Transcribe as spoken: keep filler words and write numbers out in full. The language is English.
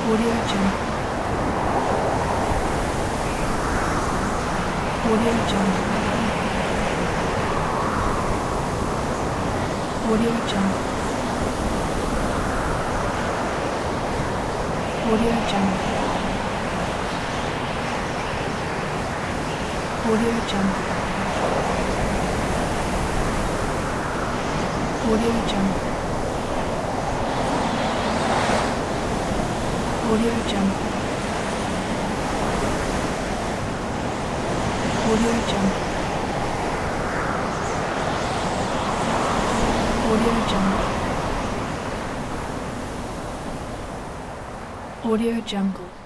Audio Jungle. Audio Jungle. Audio Jungle. Audio Jungle. Audio Jungle. Audio Jungle. Audio Jungle. Audio Jungle. Audio Jungle. Audio Jungle.